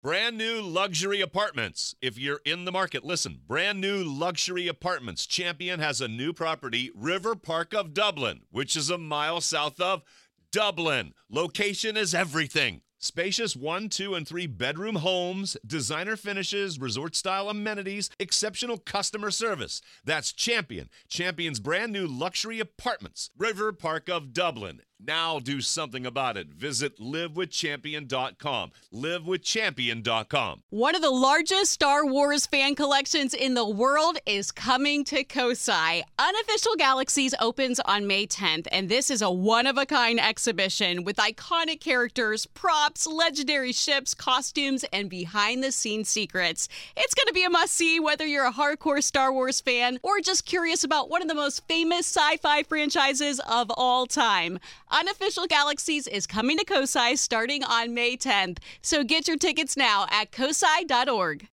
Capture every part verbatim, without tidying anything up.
Brand new luxury apartments. If you're in the market, listen. Brand new luxury apartments. Champion has a new property, River Park of Dublin, which is a mile south of Dublin. Location is everything. Spacious one, two, and three bedroom homes, designer finishes, resort-style amenities, exceptional customer service. That's Champion. Champion's brand new luxury apartments. River Park of Dublin. Now do something about it. Visit live with champion dot com. live with champion dot com. One of the largest Star Wars fan collections in the world is coming to Kosai. Unofficial Galaxies opens on May tenth, and this is a one-of-a-kind exhibition with iconic characters, props, legendary ships, costumes, and behind-the-scenes secrets. It's going to be a must-see whether you're a hardcore Star Wars fan or just curious about one of the most famous sci-fi franchises of all time. Unofficial Galaxies is coming to Kosai starting on May tenth, so get your tickets now at kosai dot org.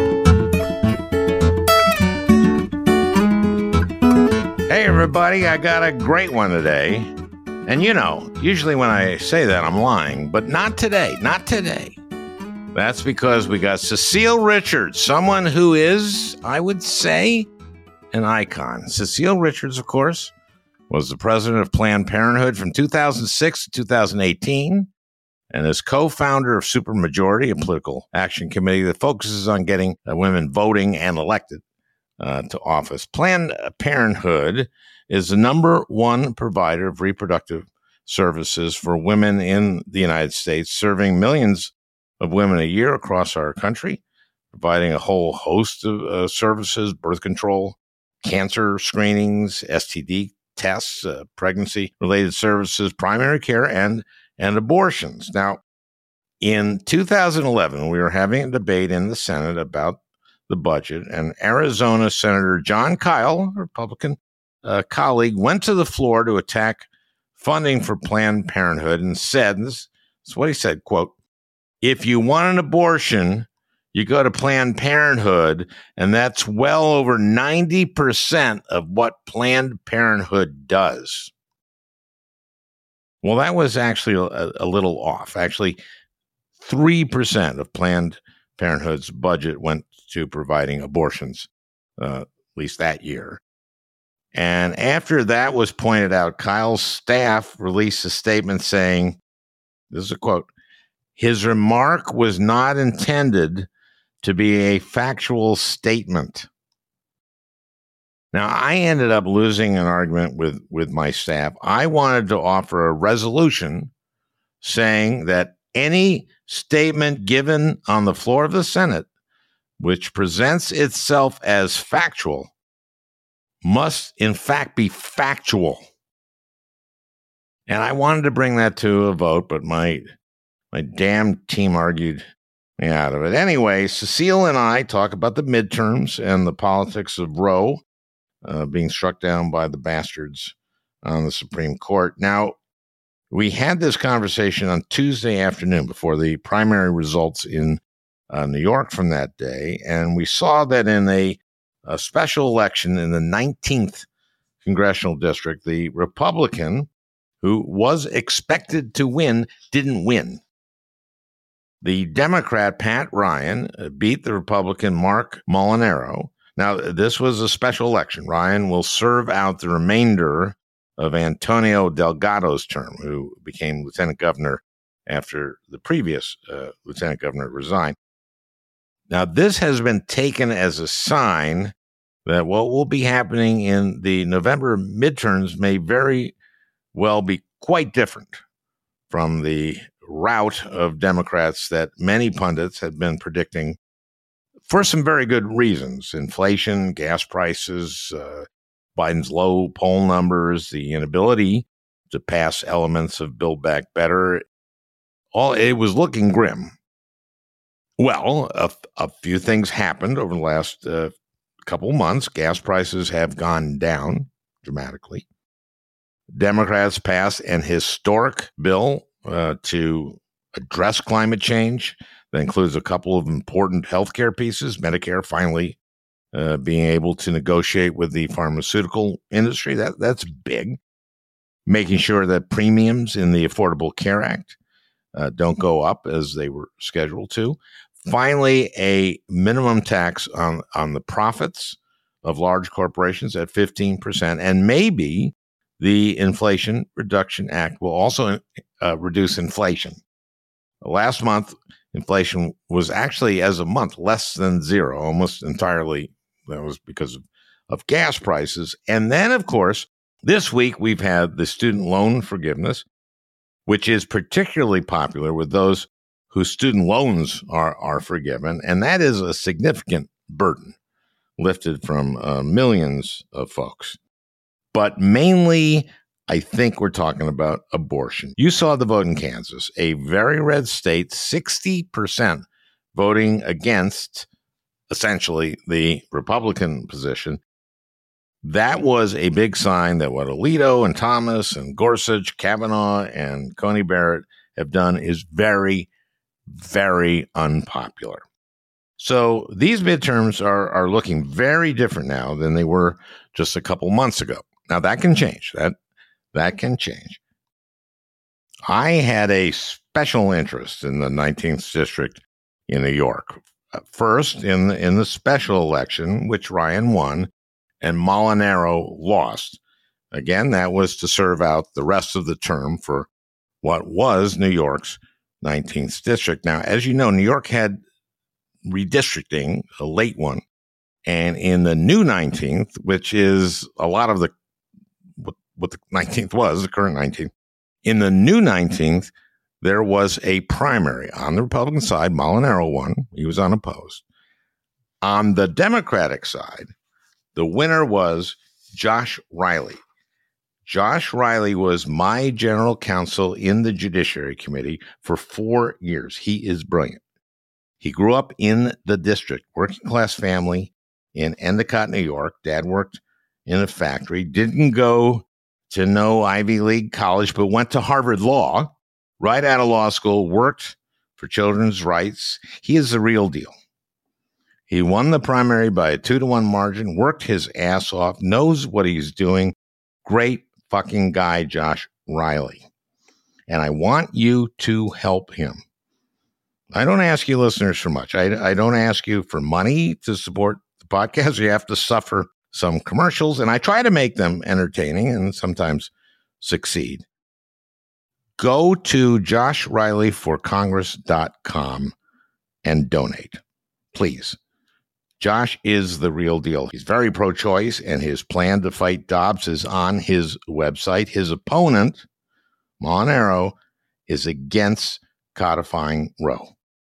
Hey everybody, I got a great one today. And you know, usually when I say that I'm lying, but not today, not today. That's because we got Cecile Richards, someone who is, I would say, an icon. Cecile Richards, of course, was the president of Planned Parenthood from two thousand six to two thousand eighteen, and is co-founder of Supermajority, a political action committee that focuses on getting uh, women voting and elected uh, to office. Planned Parenthood is the number one provider of reproductive services for women in the United States, serving millions of women a year across our country, providing a whole host of uh, services, birth control, cancer screenings, S T D tests, uh, pregnancy-related services, primary care, and, and abortions. Now, in two thousand eleven, we were having a debate in the Senate about the budget, and Arizona Senator Jon Kyl, a Republican uh, colleague, went to the floor to attack funding for Planned Parenthood and said, and this is what he said, quote, "If you want an abortion, you go to Planned Parenthood, and that's well over ninety percent of what Planned Parenthood does." Well, that was actually a, a little off. Actually, three percent of Planned Parenthood's budget went to providing abortions, uh, at least that year. And after that was pointed out, Kyl's staff released a statement saying, this is a quote, "His remark was not intended to be a factual statement." Now, I ended up losing an argument with, with my staff. I wanted to offer a resolution saying that any statement given on the floor of the Senate, which presents itself as factual, must in fact be factual. And I wanted to bring that to a vote, but my my damn team argued me out of it. Anyway, Cecile and I talk about the midterms and the politics of Roe uh, being struck down by the bastards on the Supreme Court. Now, we had this conversation on Tuesday afternoon before the primary results in uh, New York from that day, and we saw that in a, a special election in the nineteenth congressional district, the Republican who was expected to win didn't win. The Democrat, Pat Ryan, beat the Republican Mark Molinaro. Now, this was a special election. Ryan will serve out the remainder of Antonio Delgado's term, who became lieutenant governor after the previous uh, lieutenant governor resigned. Now, this has been taken as a sign that what will be happening in the November midterms may very well be quite different from the rout of Democrats that many pundits have been predicting for some very good reasons. Inflation, gas prices, uh, Biden's low poll numbers, the inability to pass elements of Build Back Better. All it was looking grim. Well, a, a few things happened over the last uh, couple months. Gas prices have gone down dramatically. Democrats passed an historic bill uh, to address climate change that includes a couple of important healthcare pieces. Medicare finally uh, being able to negotiate with the pharmaceutical industry. That that's big. Making sure that premiums in the Affordable Care Act uh, don't go up as they were scheduled to. Finally, a minimum tax on, on the profits of large corporations at fifteen percent. And maybe the Inflation Reduction Act will also uh, reduce inflation. Last month, inflation was actually, as a month, less than zero, almost entirely. That was because of, of gas prices. And then, of course, this week we've had the student loan forgiveness, which is particularly popular with those whose student loans are, are forgiven. And that is a significant burden lifted from uh, millions of folks. But mainly, I think we're talking about abortion. You saw the vote in Kansas, a very red state, sixty percent voting against essentially the Republican position. That was a big sign that what Alito and Thomas and Gorsuch, Kavanaugh and Coney Barrett have done is very, very unpopular. So these midterms are, are looking very different now than they were just a couple months ago. Now that can change. That that can change. I had a special interest in the nineteenth district in New York. First, in the, in the special election, which Ryan won and Molinaro lost. Again, that was to serve out the rest of the term for what was New York's nineteenth district. Now, as you know, New York had redistricting, a late one. And in the new nineteenth, which is a lot of the what, what the nineteenth was, the current nineteenth, in the new nineteenth, there was a primary. On the Republican side, Molinaro won. He was unopposed. On the Democratic side, the winner was Josh Riley. Josh Riley was my general counsel in the Judiciary Committee for four years. He is brilliant. He grew up in the district, working class family in Endicott, New York. Dad worked in a factory, didn't go to no Ivy League college, but went to Harvard Law, right out of law school, worked for children's rights. He is the real deal. He won the primary by a two to one margin, worked his ass off, knows what he's doing. Great fucking guy, Josh Riley. And I want you to help him. I don't ask you listeners for much. I, I don't ask you for money to support the podcast. You have to suffer some commercials, and I try to make them entertaining and sometimes succeed. Go to josh riley for congress dot com and donate, please. Josh is the real deal. He's very pro-choice, and his plan to fight Dobbs is on his website. His opponent, Molinaro, is against codifying Roe.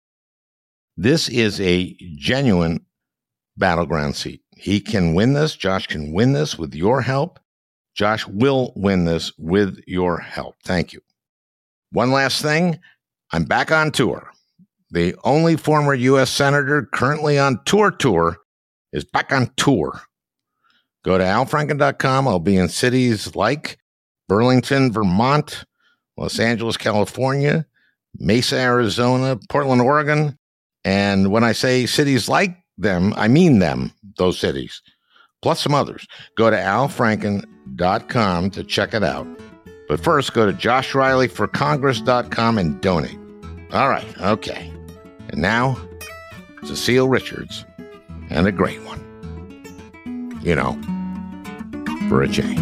This is a genuine battleground seat. He can win this. Josh can win this with your help. Josh will win this with your help. Thank you. One last thing. I'm back on tour. The only former U S senator currently on tour tour is back on tour. Go to al franken dot com. I'll be in cities like Burlington, Vermont, Los Angeles, California, Mesa, Arizona, Portland, Oregon. And when I say cities like them, I mean them, those cities, plus some others. Go to al franken dot com to check it out. But first, go to josh riley for congress dot com and donate. All right, okay. And now, Cecile Richards, and a great one. You know, for a change.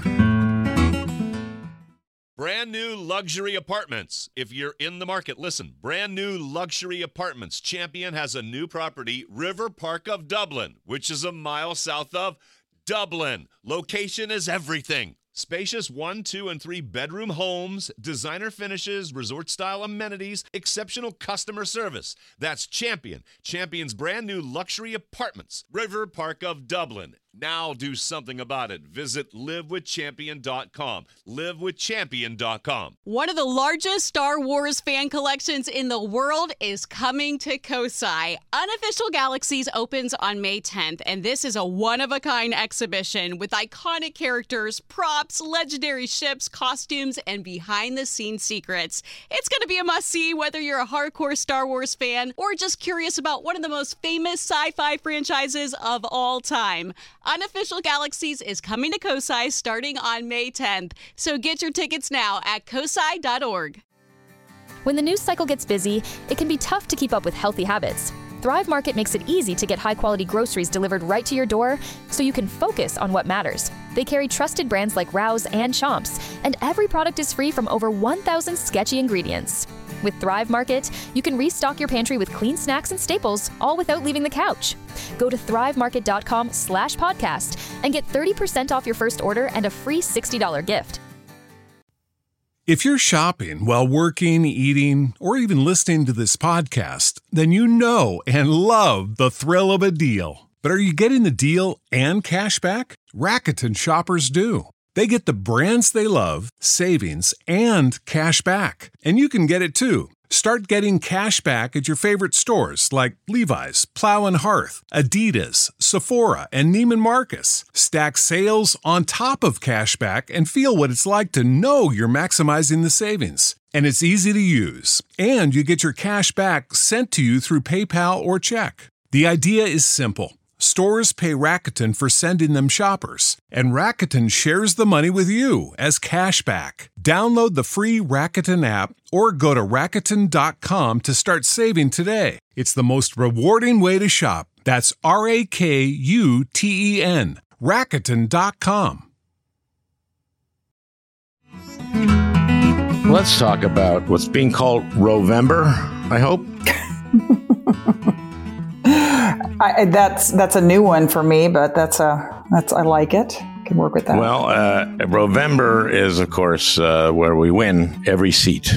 Brand new luxury apartments. If you're in the market, listen. Brand new luxury apartments. Champion has a new property, River Park of Dublin, which is a mile south of Dublin. Location is everything. Spacious one, two, and three bedroom homes, designer finishes, resort-style amenities, exceptional customer service. That's Champion. Champion's brand new luxury apartments. River Park of Dublin. Now do something about it. Visit live with champion dot com. live with champion dot com. One of the largest Star Wars fan collections in the world is coming to Kosai. Unofficial Galaxies opens on May tenth, and this is a one-of-a-kind exhibition with iconic characters, props, legendary ships, costumes, and behind-the-scenes secrets. It's going to be a must-see whether you're a hardcore Star Wars fan or just curious about one of the most famous sci-fi franchises of all time. Unofficial Galaxies is coming to Kosai starting on May tenth, so get your tickets now at kosai dot org. When the news cycle gets busy, it can be tough to keep up with healthy habits. Thrive Market makes it easy to get high-quality groceries delivered right to your door so you can focus on what matters. They carry trusted brands like Rouse and Chomps, and every product is free from over one thousand sketchy ingredients. With Thrive Market, you can restock your pantry with clean snacks and staples, all without leaving the couch. Go to thrivemarket.com slash podcast and get thirty percent off your first order and a free sixty dollars gift. If you're shopping while working, eating, or even listening to this podcast, then you know and love the thrill of a deal. But are you getting the deal and cash back? Rakuten shoppers do. They get the brands they love, savings, and cash back. And you can get it too. Start getting cash back at your favorite stores like Levi's, Plow and Hearth, Adidas, Sephora, and Neiman Marcus. Stack sales on top of cash back and feel what it's like to know you're maximizing the savings. And it's easy to use. And you get your cash back sent to you through PayPal or check. The idea is simple. Stores pay Rakuten for sending them shoppers, and Rakuten shares the money with you as cash back. Download the free Rakuten app or go to Rakuten dot com to start saving today. It's the most rewarding way to shop. That's R A K U T E N. Rakuten dot com. Let's talk about what's being called Rovember, I hope. I, that's that's a new one for me, but that's a that's I like it. Can work with that. Well, uh, Rovember is, of course, uh, where we win every seat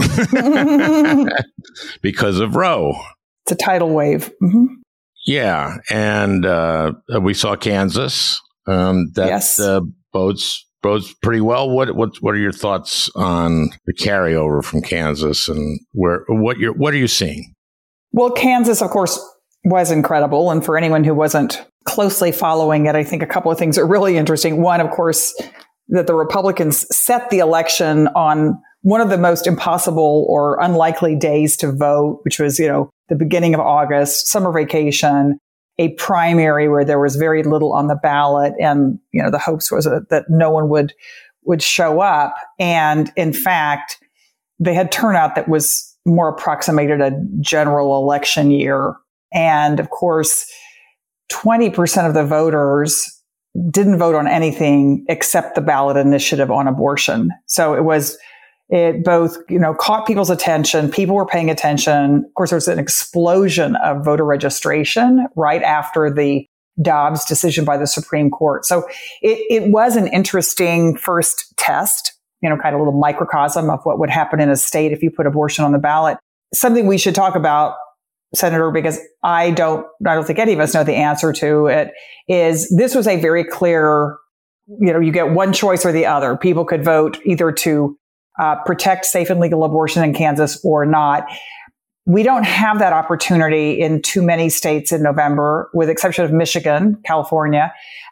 because of Roe. It's a tidal wave. Mm-hmm. Yeah, and uh, we saw Kansas. Um, that yes. uh, bodes bodes pretty well. What what what are your thoughts on the carryover from Kansas, and where what you're what are you seeing? Well, Kansas, of course, was incredible. And for anyone who wasn't closely following it, I think a couple of things are really interesting. One, of course, that the Republicans set the election on one of the most impossible or unlikely days to vote, which was, you know, the beginning of August, summer vacation, a primary where there was very little on the ballot. And, you know, the hopes was that no one would, would show up. And in fact, they had turnout that was more approximated a general election year. And of course, twenty percent of the voters didn't vote on anything except the ballot initiative on abortion. So it was, it both, you know, caught people's attention. People were paying attention. Of course, there was an explosion of voter registration right after the Dobbs decision by the Supreme Court. So it, it was an interesting first test, you know, kind of a little microcosm of what would happen in a state if you put abortion on the ballot. Something we should talk about, Senator, because I don't, I don't think any of us know the answer to it, is this was a very clear, you know, you get one choice or the other. People could vote either to uh, protect safe and legal abortion in Kansas or not. We don't have that opportunity in too many states in November, with the exception of Michigan, California.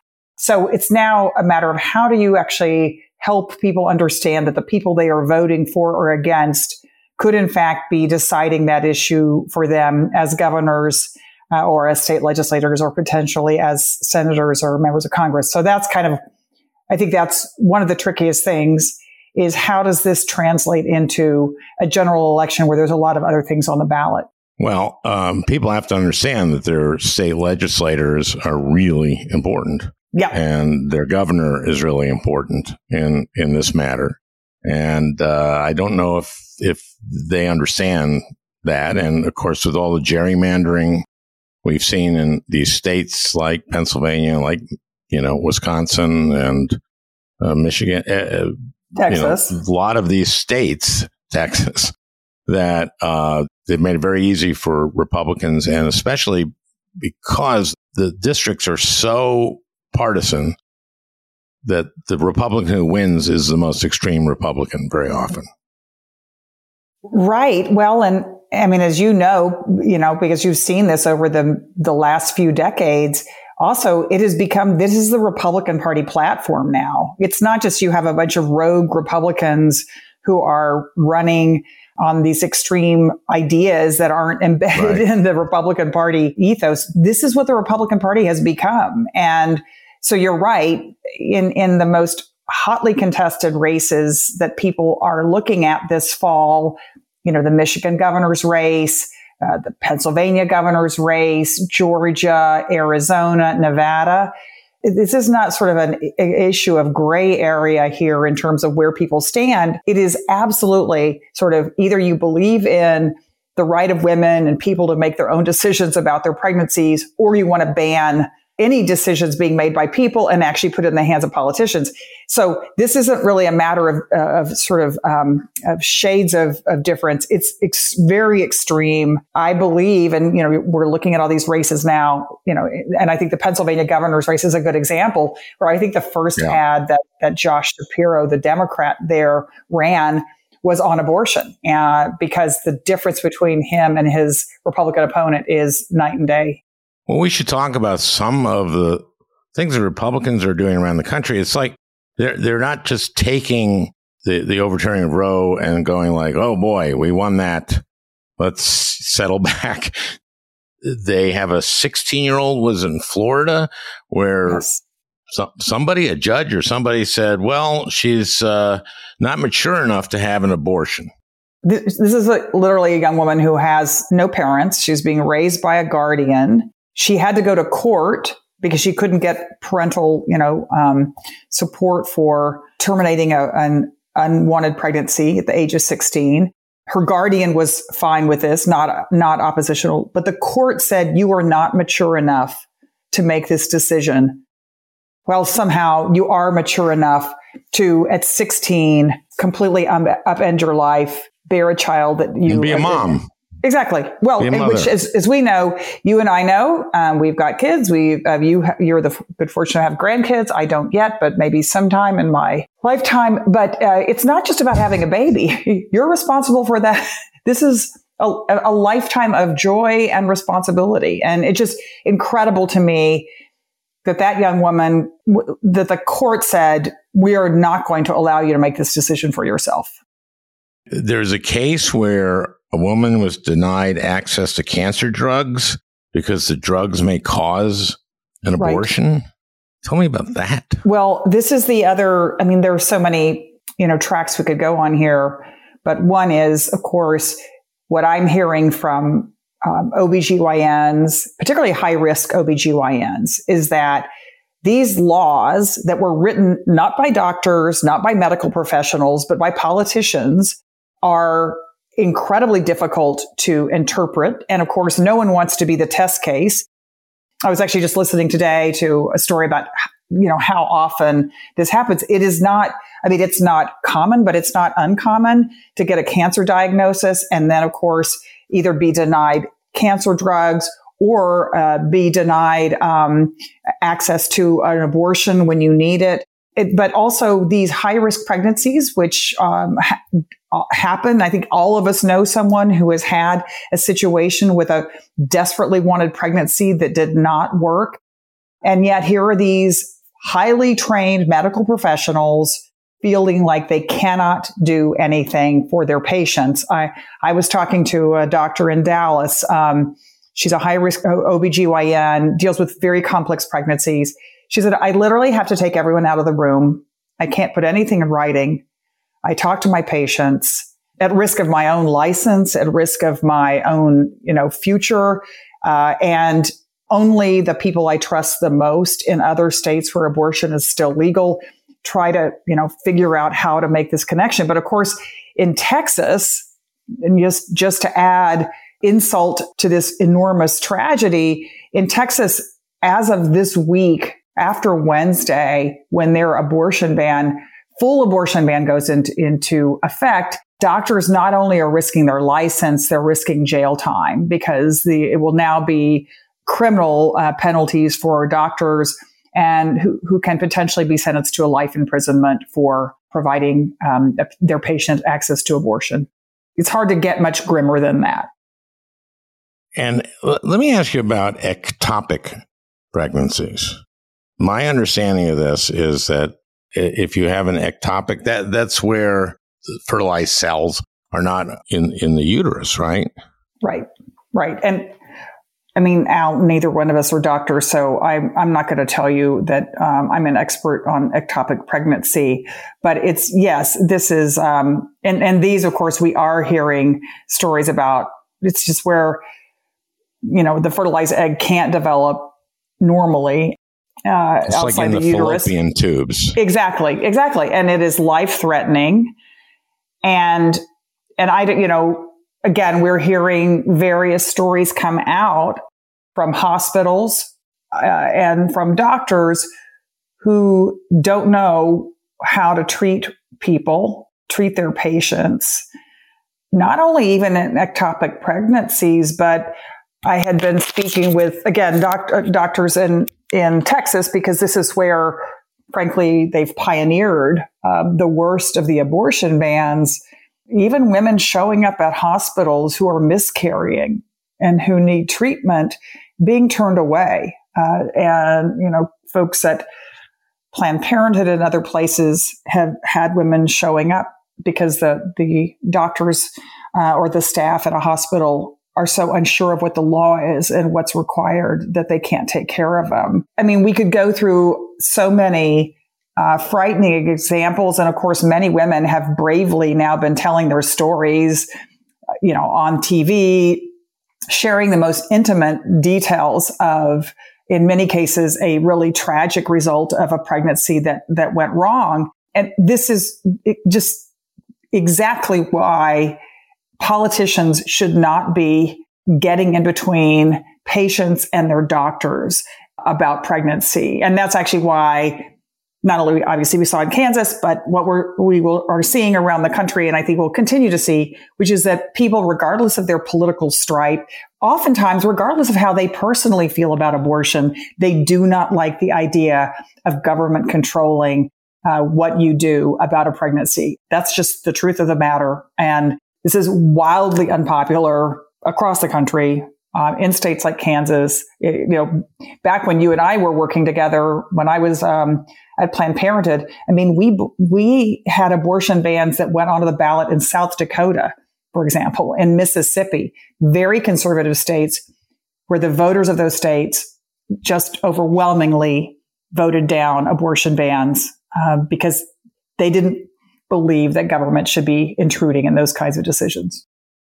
So it's now a matter of how do you actually help people understand that the people they are voting for or against could in fact be deciding that issue for them as governors uh, or as state legislators or potentially as senators or members of Congress. So that's kind of, I think that's one of the trickiest things, is how does this translate into a general election where there's a lot of other things on the ballot? Well, um, people have to understand that their state legislators are really important. Yeah. And their governor is really important in, in this matter. And uh, I don't know if if they understand that. And of course, with all the gerrymandering we've seen in these states like Pennsylvania, like, you know, Wisconsin and uh, Michigan, uh, Texas, you know, a lot of these states, Texas, that uh, they've made it very easy for Republicans, and especially because the districts are so partisan, that the Republican who wins is the most extreme Republican very often. Right. Well, and I mean, as you know, you know, because you've seen this over the, the last few decades, also, it has become, this is the Republican Party platform now. It's not just you have a bunch of rogue Republicans who are running on these extreme ideas that aren't embedded right. in the Republican Party ethos. This is what the Republican Party has become. And so you're right, in, in the most hotly contested races that people are looking at this fall, you know, the Michigan governor's race, uh, the Pennsylvania governor's race, Georgia, Arizona, Nevada. This is not sort of an issue of gray area here in terms of where people stand. It is absolutely sort of either you believe in the right of women and people to make their own decisions about their pregnancies, or you want to ban any decisions being made by people and actually put it in the hands of politicians. So this isn't really a matter of, uh, of sort of, um, of shades of, of difference. It's ex- very extreme, I believe. And, you know, we're looking at all these races now, you know, and I think the Pennsylvania governor's race is a good example where I think the first yeah. ad that, that Josh Shapiro, the Democrat there, ran was on abortion, uh, because the difference between him and his Republican opponent is night and day. Well, we should talk about some of the things that Republicans are doing around the country. It's like they're they're not just taking the, the overturning of Roe and going like, oh, boy, we won that. Let's settle back. They have a sixteen-year-old was in Florida where yes. so, somebody, a judge or somebody said, well, she's uh, not mature enough to have an abortion. This, this is a, literally a young woman who has no parents. She's being raised by a guardian. She had to go to court because she couldn't get parental, you know, um, support for terminating a, an unwanted pregnancy at the age of sixteen. Her guardian was fine with this, not, not oppositional, but the court said you are not mature enough to make this decision. Well, somehow you are mature enough to, at sixteen, completely um, upend your life, bear a child that you... And be a mom. Exactly. Well, which, as, as we know, you and I know, um, we've got kids. We, uh, you, you're the good fortune to have grandkids. I don't yet, but maybe sometime in my lifetime. But uh, it's not just about having a baby. You're responsible for that. This is a, a lifetime of joy and responsibility, and it's just incredible to me that that young woman, w- that the court said, we are not going to allow you to make this decision for yourself. There's a case where a woman was denied access to cancer drugs because the drugs may cause an abortion. Right. Tell me about that. Well, this is the other, I mean, there are so many, you know, tracks we could go on here, but one is, of course, what I'm hearing from um, O B G Y Ns, particularly high-risk O B G Y Ns, is that these laws that were written not by doctors, not by medical professionals, but by politicians are incredibly difficult to interpret. And of course, no one wants to be the test case. I was actually just listening today to a story about, you know, how often this happens. It is not, I mean, it's not common, but it's not uncommon to get a cancer diagnosis and then, of course, either be denied cancer drugs or uh, be denied um, access to an abortion when you need it. It, but also these high-risk pregnancies, which um, ha- happen. I think all of us know someone who has had a situation with a desperately wanted pregnancy that did not work. And yet here are these highly trained medical professionals feeling like they cannot do anything for their patients. I, I was talking to a doctor in Dallas. Um, she's a high-risk O B G Y N, deals with very complex pregnancies. She said, I literally have to take everyone out of the room. I can't put anything in writing. I talk to my patients at risk of my own license, at risk of my own, you know, future. Uh, and only the people I trust the most in other states where abortion is still legal try to, you know, figure out how to make this connection. But of course, in Texas, and just, just to add insult to this enormous tragedy, in Texas, as of this week, after Wednesday, when their abortion ban, full abortion ban goes into, into effect, doctors not only are risking their license, they're risking jail time because the, it will now be criminal uh, penalties for doctors and who, who can potentially be sentenced to a life imprisonment for providing um, their patient access to abortion. It's hard to get much grimmer than that. And l- let me ask you about ectopic pregnancies. My understanding of this is that if you have an ectopic, that that's where fertilized cells are not in, in the uterus, right? Right, right. And I mean, Al, neither one of us are doctors, so I'm, I'm not going to tell you that um, I'm an expert on ectopic pregnancy. But it's, yes, this is, um, and, and these, of course, we are hearing stories about, it's just where, you know, the fertilized egg can't develop normally uh, it's outside like in the, the uterus. fallopian tubes. Exactly, exactly. And it is life-threatening. And, and I, you know, again, we're hearing various stories come out from hospitals uh, and from doctors who don't know how to treat people, treat their patients, not only even in ectopic pregnancies, but I had been speaking with, again, doc- doctors in, in Texas, because this is where, frankly, they've pioneered um, the worst of the abortion bans. Even women showing up at hospitals who are miscarrying and who need treatment being turned away. Uh, and, you know, folks at Planned Parenthood and other places have had women showing up because the, the doctors uh, or the staff at a hospital are so unsure of what the law is and what's required that they can't take care of them. I mean, we could go through so many Uh, frightening examples. And of course, many women have bravely now been telling their stories, you know, on T V, sharing the most intimate details of, in many cases, a really tragic result of a pregnancy that, that went wrong. And this is just exactly why politicians should not be getting in between patients and their doctors about pregnancy. And that's actually why not only obviously we saw in Kansas, but what we're, we will, are seeing around the country, and I think we'll continue to see, which is that people, regardless of their political stripe, oftentimes, regardless of how they personally feel about abortion, they do not like the idea of government controlling uh, what you do about a pregnancy. That's just the truth of the matter. And this is wildly unpopular across the country. Uh, in states like Kansas, it, you know, back when you and I were working together, when I was um, at Planned Parenthood, I mean, we we had abortion bans that went onto the ballot in South Dakota, for example, in Mississippi, very conservative states, where the voters of those states just overwhelmingly voted down abortion bans uh, because they didn't believe that government should be intruding in those kinds of decisions.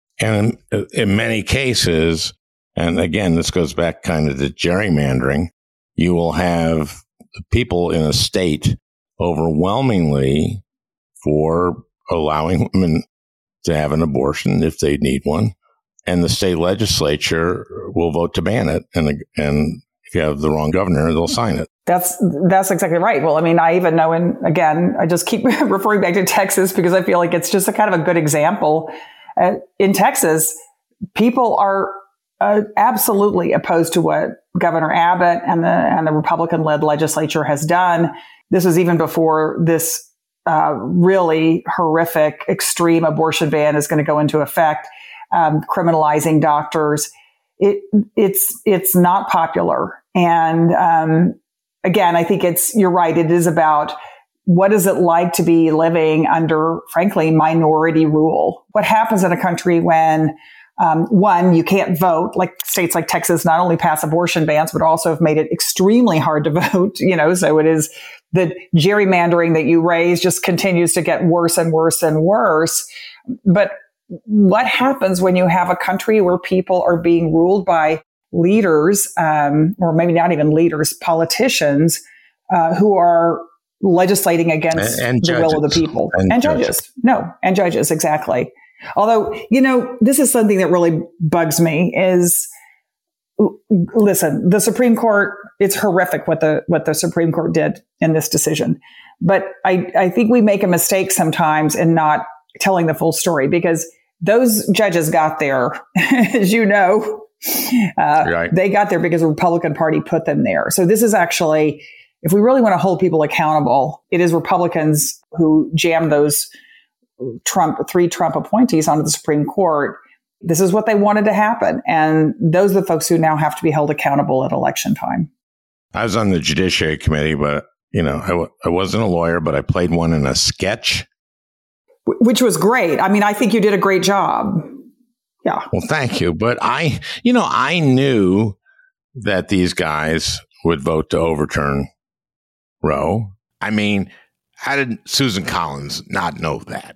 And in, in many cases, and again, this goes back kind of to gerrymandering, you will have people in a state overwhelmingly for allowing women to have an abortion if they need one. And the state legislature will vote to ban it. And, and if you have the wrong governor, they'll sign it. That's that's exactly right. Well, I mean, I even know, and again, I just keep referring back to Texas because I feel like it's just a kind of a good example. Uh, in Texas, people are uh, absolutely opposed to what Governor Abbott and the and the Republican-led legislature has done. This was even before this uh, really horrific, extreme abortion ban is going to go into effect, um, criminalizing doctors. It it's it's not popular, and um, again, I think it's you're right. It is about what is it like to be living under, frankly, minority rule? What happens in a country when, um, one, you can't vote, like states like Texas not only pass abortion bans, but also have made it extremely hard to vote, you know, so it is the gerrymandering that you raise just continues to get worse and worse and worse. But what happens when you have a country where people are being ruled by leaders, um, or maybe not even leaders, politicians, uh, who are legislating against and, and the will of the people and, and judges. judges. No, and judges. Exactly. Although, you know, this is something that really bugs me is, listen, the Supreme Court, it's horrific what the, what the Supreme Court did in this decision. But I, I think we make a mistake sometimes in not telling the full story because those judges got there, as you know, uh, right. They got there because the Republican Party put them there. So this is actually, if we really want to hold people accountable, it is Republicans who jammed those Trump, three Trump appointees onto the Supreme Court. This is what they wanted to happen. And those are the folks who now have to be held accountable at election time. I was on the Judiciary Committee, but, you know, I, w- I wasn't a lawyer, but I played one in a sketch. Which was great. I mean, I think you did a great job. Yeah. Well, thank you. But I, you know, I knew that these guys would vote to overturn Roe. I mean, how did Susan Collins not know that?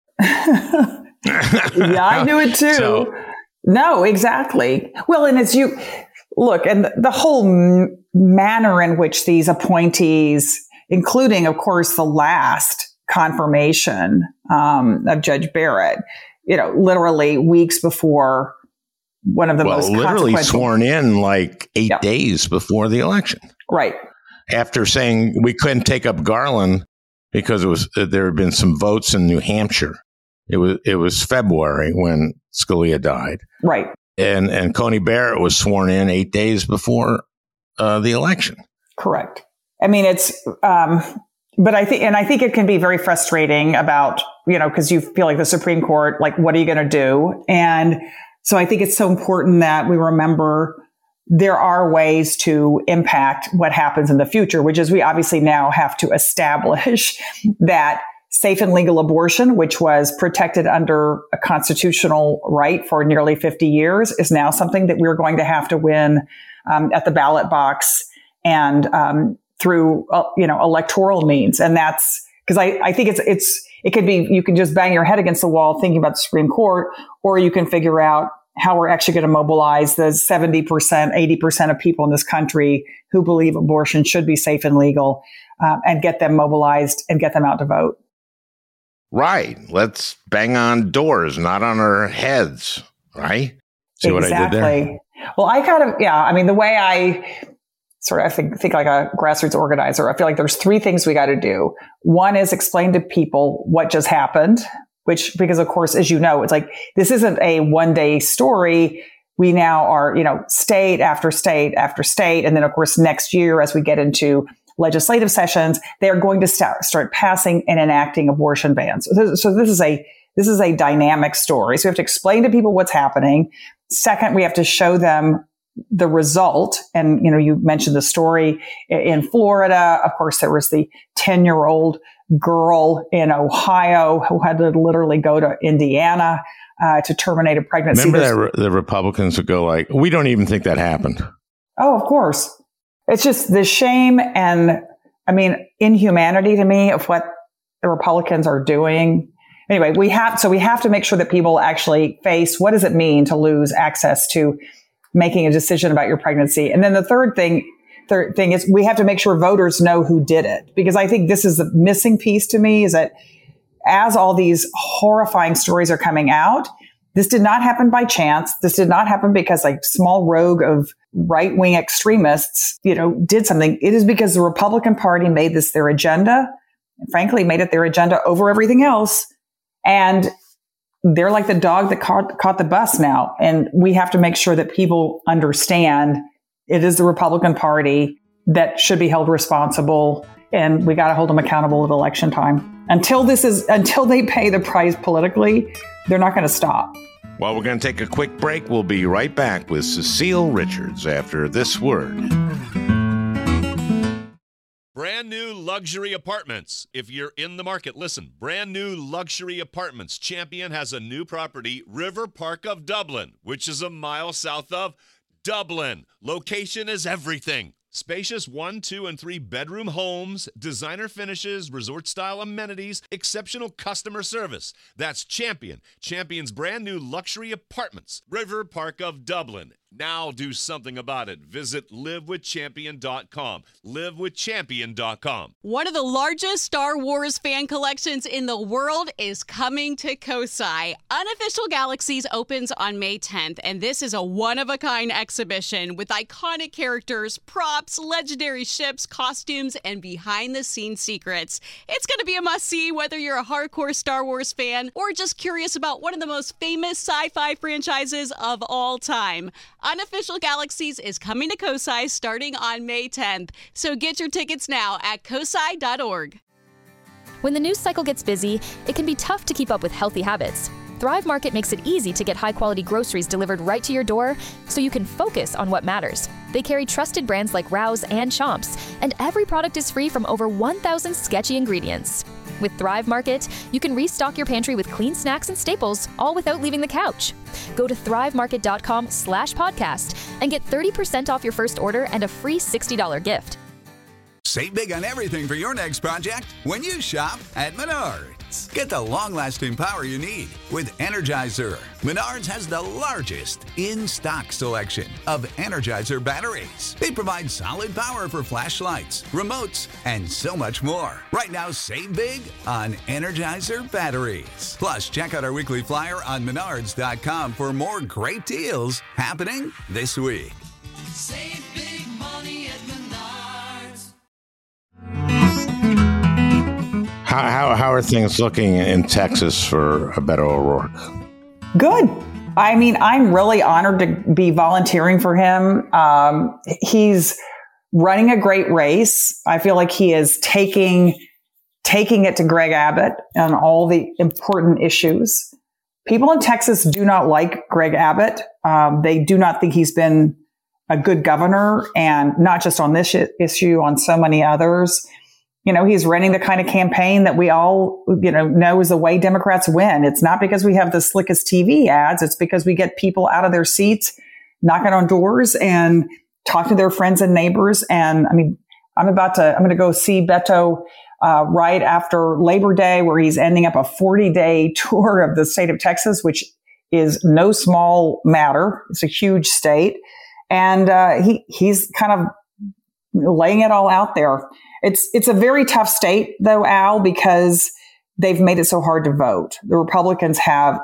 Yeah, I knew it too. So, no, exactly. Well, and as you look, and the whole m- manner in which these appointees, including, of course, the last confirmation um, of Judge Barrett, you know, literally weeks before one of the well, most literally sworn in like eight yeah. days before the election. Right. After saying we couldn't take up Garland because it was uh, there had been some votes in New Hampshire. It was it was February when Scalia died. Right. And and Coney Barrett was sworn in eight days before uh, the election. Correct. I mean, it's, um, but I think, and I think it can be very frustrating about, you know, because you feel like the Supreme Court, like, what are you going to do? And so I think it's so important that we remember there are ways to impact what happens in the future, which is we obviously now have to establish that safe and legal abortion, which was protected under a constitutional right for nearly fifty years, is now something that we're going to have to win um, at the ballot box and um, through, uh, you know, electoral means. And that's because I, I think it's, it's, it could be, you can just bang your head against the wall thinking about the Supreme Court, or you can figure out how we're actually going to mobilize the seventy percent, eighty percent of people in this country who believe abortion should be safe and legal, uh, and get them mobilized and get them out to vote. Right. Let's bang on doors, not on our heads. Right. See exactly. what I did there? Well, I kind of, yeah, I mean, the way I sort of I think, think like a grassroots organizer, I feel like there's three things we got to do. One is explain to people what just happened, which, because of course, as you know, it's like, this isn't a one day story. We now are, you know, state after state after state. And then of course, next year, as we get into legislative sessions, they're going to start, start passing and enacting abortion bans. So this, so this is a, this is a dynamic story. So we have to explain to people what's happening. Second, we have to show them the result. And, you know, you mentioned the story in Florida. Of course, there was the ten year old girl in Ohio who had to literally go to Indiana uh, to terminate a pregnancy. Remember that the Republicans would go like, we don't even think that happened. Oh, of course. It's just the shame and, I mean, inhumanity to me of what the Republicans are doing. Anyway, we have, so we have to make sure that people actually face, what does it mean to lose access to making a decision about your pregnancy? And then the third thing, third thing is we have to make sure voters know who did it. Because I think this is the missing piece to me, is that as all these horrifying stories are coming out, this did not happen by chance. This did not happen because a small rogue of right-wing extremists, you know, did something. It is because the Republican Party made this their agenda, and frankly, made it their agenda over everything else. And they're like the dog that caught, caught the bus now. And we have to make sure that people understand it is the Republican Party that should be held responsible. And we got to hold them accountable at election time. Until this is, until they pay the price politically, they're not going to stop. Well, we're going to take a quick break. We'll be right back with Cecile Richards after this word. Brand new luxury apartments. If you're in the market, listen. Brand new luxury apartments. Champion has a new property, River Park of Dublin, which is a mile south of Dublin. Location is everything. Spacious one, two, and three bedroom homes, designer finishes, resort-style amenities, exceptional customer service. That's Champion. Champion's brand new luxury apartments, River Park of Dublin. Now do something about it. Visit live with champion dot com. live with champion dot com. One of the largest Star Wars fan collections in the world is coming to Kosai. Unofficial Galaxies opens on May tenth, and this is a one-of-a-kind exhibition with iconic characters, props, legendary ships, costumes, and behind-the-scenes secrets. It's going to be a must-see whether you're a hardcore Star Wars fan or just curious about one of the most famous sci-fi franchises of all time. Unofficial Galaxies is coming to Kosai starting on May tenth, so get your tickets now at kosai dot org. When the news cycle gets busy, it can be tough to keep up with healthy habits. Thrive Market makes it easy to get high-quality groceries delivered right to your door so you can focus on what matters. They carry trusted brands like Rouse and Chomps, and every product is free from over one thousand sketchy ingredients. With Thrive Market, you can restock your pantry with clean snacks and staples, all without leaving the couch. Go to thrivemarket.com slash podcast and get thirty percent off your first order and a free sixty dollars gift. Save big on everything for your next project when you shop at Menards. Get the long-lasting power you need with Energizer. Menards has the largest in-stock selection of Energizer batteries. They provide solid power for flashlights, remotes, and so much more. Right now, save big on Energizer batteries. Plus, check out our weekly flyer on menards dot com for more great deals happening this week. Save big money at Menards. How, how, how are things looking in Texas for Beto O'Rourke? Good. I mean, I'm really honored to be volunteering for him. Um, he's running a great race. I feel like he is taking taking it to Greg Abbott on all the important issues. People in Texas do not like Greg Abbott. Um, they do not think he's been a good governor, and not just on this issue, on so many others. You know, he's running the kind of campaign that we all, you know, know is the way Democrats win. It's not because we have the slickest T V ads. It's because we get people out of their seats, knocking on doors and talking to their friends and neighbors. And I mean, I'm about to, I'm going to go see Beto uh, right after Labor Day, where he's ending up a forty day tour of the state of Texas, which is no small matter. It's a huge state. And uh, he he's kind of laying it all out there. It's it's a very tough state, though, Al, because they've made it so hard to vote. The Republicans have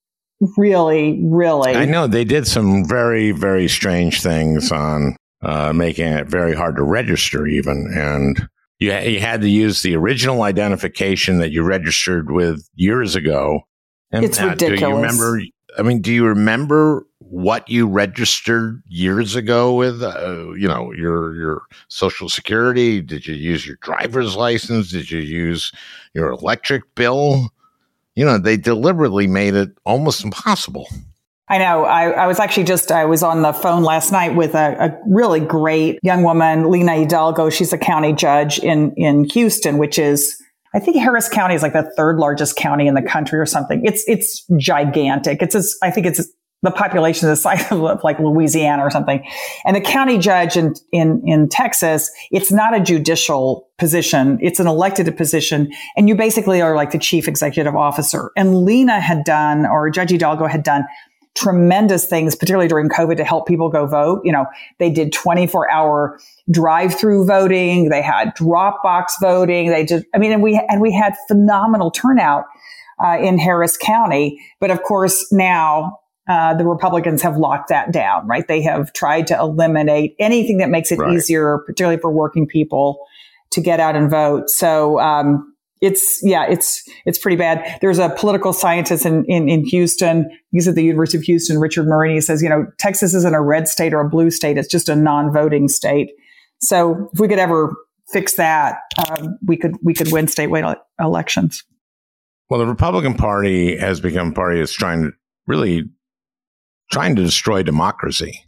really, really. I know they did some very, very strange things on uh, making it very hard to register, even. And you, you had to use the original identification that you registered with years ago. And it's now, ridiculous. Do you remember? I mean, do you remember what you registered years ago with, uh, you know, your your Social Security? Did you use your driver's license? Did you use your electric bill? You know, they deliberately made it almost impossible. I know. I, I was actually just, I was on the phone last night with a, a really great young woman, Lena Hidalgo. She's a county judge in, in Houston, which is, I think Harris County is like the third largest county in the country or something. It's, it's gigantic. It's, as, I think it's the population is the size of like Louisiana or something. And the county judge in, in, in Texas, it's not a judicial position. It's an elected position. And you basically are like the chief executive officer. And Lena had done, or Judge Hidalgo had done tremendous things, particularly during COVID, to help people go vote. You know, they did twenty-four hour drive-through voting. They had Dropbox voting. They just, I mean, and we, and we had phenomenal turnout, uh, in Harris County. But of course, now, uh, the Republicans have locked that down, right? They have tried to eliminate anything that makes it Right. easier, particularly for working people, to get out and vote. So, um, It's, yeah, it's, it's pretty bad. There's a political scientist in, in, in Houston. He's at the University of Houston, Richard Murray. He says, you know, Texas isn't a red state or a blue state. It's just a non-voting state. So if we could ever fix that, um, we could, we could win statewide elections. Well, the Republican Party has become a party that's trying to really trying to destroy democracy.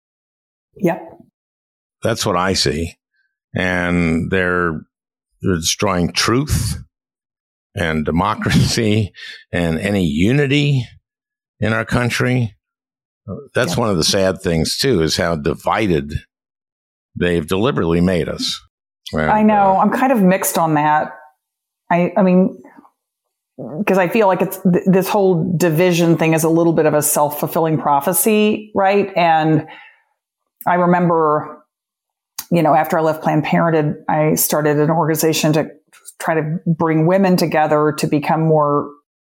Yep. That's what I see. And they're, they're destroying truth and democracy and any unity in our country. That's Yeah. one of the sad things, too, is how divided they've deliberately made us. And, I know. uh, I'm kind of mixed on that. I, I mean, because I feel like it's th- this whole division thing is a little bit of a self-fulfilling prophecy, right? And I remember, you know, after I left Planned Parenthood, I started an organization to try to bring women together to become more,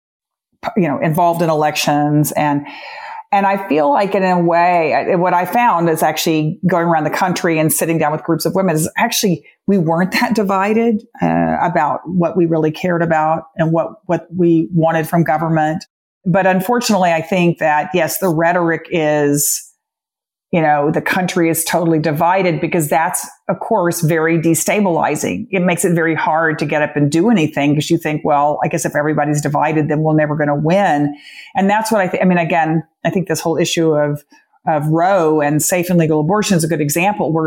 you know, involved in elections. And, and I feel like in a way, I, what I found is actually going around the country and sitting down with groups of women is actually, we weren't that divided uh, about what we really cared about and what, what we wanted from government. But unfortunately, I think that, yes, the rhetoric is, you know, the country is totally divided, because that's, of course, very destabilizing. It makes it very hard to get up and do anything, because you think, well, I guess if everybody's divided, then we're never going to win. And that's what I think. I mean, again, I think this whole issue of, of Roe and safe and legal abortion is a good example, where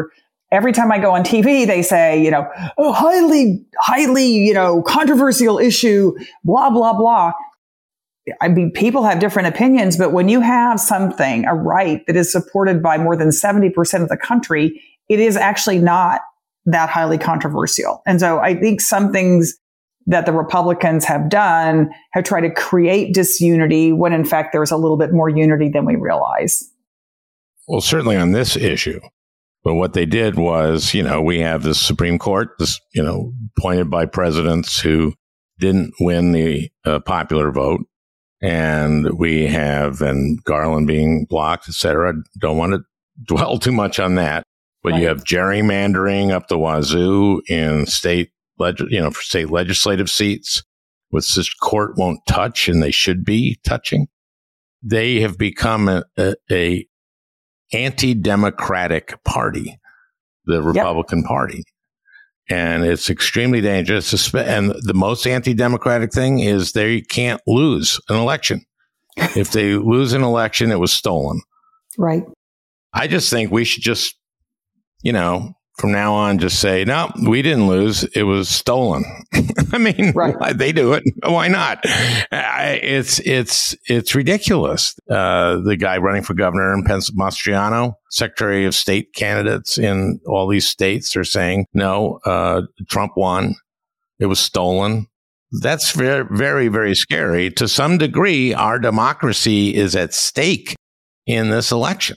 every time I go on T V, they say, you know, oh, highly, highly, you know, controversial issue, blah, blah, blah. I mean, people have different opinions, but when you have something, a right that is supported by more than seventy percent of the country, it is actually not that highly controversial. And so I think some things that the Republicans have done have tried to create disunity when in fact there's a little bit more unity than we realize. Well, certainly on this issue. But what they did was, you know, we have the Supreme Court, this, you know, appointed by presidents who didn't win the uh, popular vote. And we have, and Garland being blocked, et cetera. Don't want to dwell too much on that. But right. You have gerrymandering up the wazoo in state, leg- you know, for state legislative seats, which this court won't touch, and they should be touching. They have become a, a, a anti-democratic party, the Republican yep. Party. And it's extremely dangerous. And the most anti-democratic thing is they can't lose an election. If they lose an election, it was stolen. Right. I just think we should just, you know, from now on, just say, no, we didn't lose. It was stolen. I mean, right. They do it. Why not? It's it's it's ridiculous. Uh, the guy running for governor in Pennsylvania, Mastriano, Secretary of State candidates in all these states are saying, no, uh, Trump won. It was stolen. That's very, very, very scary. To some degree, our democracy is at stake in this election.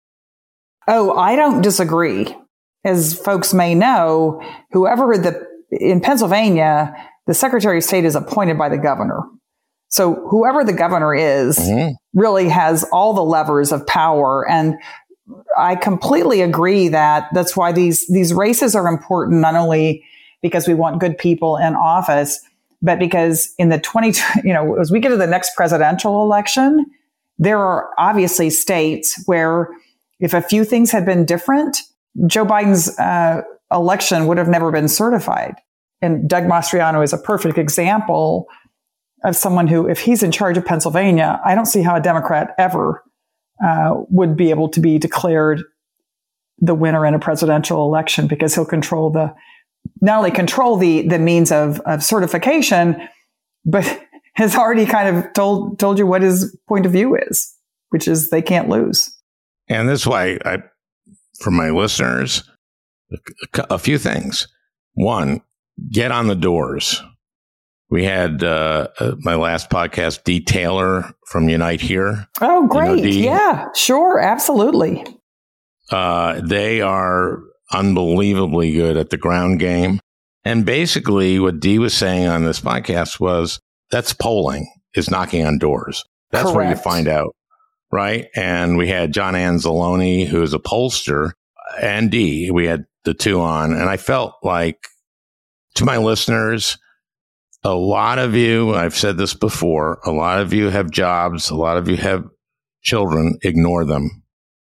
Oh, I don't disagree. As folks may know, whoever the in Pennsylvania, the Secretary of State is appointed by the governor. So whoever the governor is mm-hmm. really has all the levers of power. And I completely agree that that's why these these races are important, not only because we want good people in office, but because in the twenty, you know, as we get to the next presidential election, there are obviously states where if a few things had been different, Joe Biden's uh, election would have never been certified. And Doug Mastriano is a perfect example of someone who, if he's in charge of Pennsylvania, I don't see how a Democrat ever uh, would be able to be declared the winner in a presidential election, because he'll control the, not only control the, the means of, of certification, but has already kind of told, told you what his point of view is, which is they can't lose. And that's why I, for my listeners, a, a few things. One, get on the doors. We had uh, uh, my last podcast, Dee Taylor from Unite Here. Oh, great. You know, yeah, sure. Absolutely. Uh, they are unbelievably good at the ground game. And basically what Dee was saying on this podcast was that's polling, is knocking on doors. That's Correct. Where you find out. Right. And we had John Anzalone, who is a pollster, and Dee. We had the two on. And I felt like, to my listeners, a lot of you, I've said this before, a lot of you have jobs, a lot of you have children, ignore them.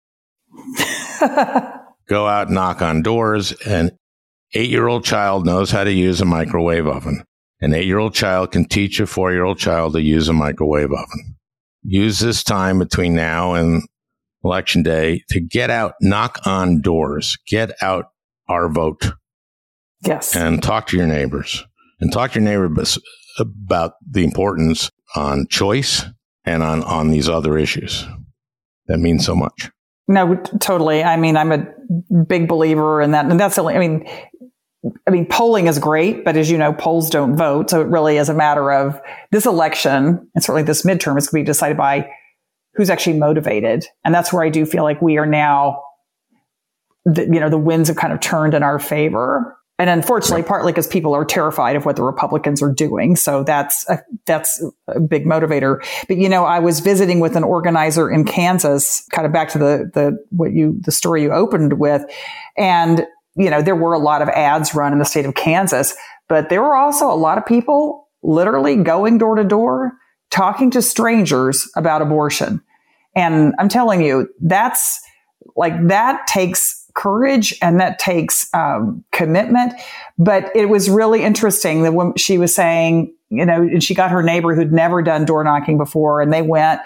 Go out, knock on doors. An eight-year-old child knows how to use a microwave oven. An eight-year-old child can teach a four-year-old child to use a microwave oven. Use this time between now and Election Day to get out, knock on doors, get out our vote. Yes. And talk to your neighbors. And talk to your neighbors about the importance on choice and on, on these other issues that mean so much. No, totally. I mean, I'm a big believer in that. And that's, I mean, I mean, polling is great, but as you know, polls don't vote. So it really is a matter of this election, and certainly this midterm, is going to be decided by who's actually motivated. And that's where I do feel like we are now, the, you know, the winds have kind of turned in our favor. And unfortunately, partly because people are terrified of what the Republicans are doing. So that's a, that's a big motivator. But, you know, I was visiting with an organizer in Kansas, kind of back to the, the, what you, the story you opened with. And, you know, there were a lot of ads run in the state of Kansas, but there were also a lot of people literally going door to door, talking to strangers about abortion. And I'm telling you, that's like, that takes courage and that takes um, commitment. But it was really interesting that when she was saying, you know, and she got her neighbor who'd never done door knocking before, and they went